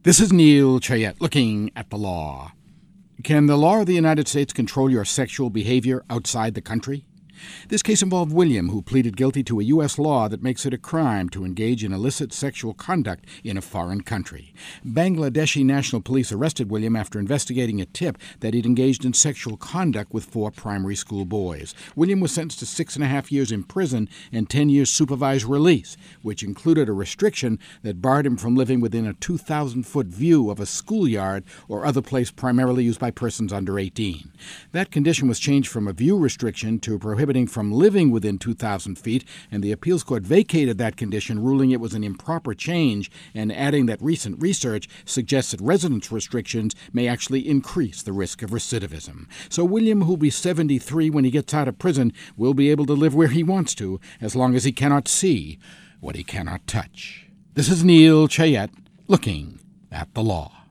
This is Neil Chayette looking at the law. Can the law of the United States control your sexual behavior outside the country? This case involved William, who pleaded guilty to a U.S. law that makes it a crime to engage in illicit sexual conduct in a foreign country. Bangladeshi National Police arrested William after investigating a tip that he'd engaged in sexual conduct with 4 primary school boys. William was sentenced to 6.5 years in prison and 10 years supervised release, which included a restriction that barred him from living within a 2,000-foot view of a schoolyard or other place primarily used by persons under 18. That condition was changed from a view restriction to prohibiting from living within 2,000 feet, and the appeals court vacated that condition, ruling it was an improper change and adding that recent research suggests that residence restrictions may actually increase the risk of recidivism. So William, who'll be 73 when he gets out of prison, will be able to live where he wants to, as long as he cannot see what he cannot touch. This is Neil Chayette looking at the law.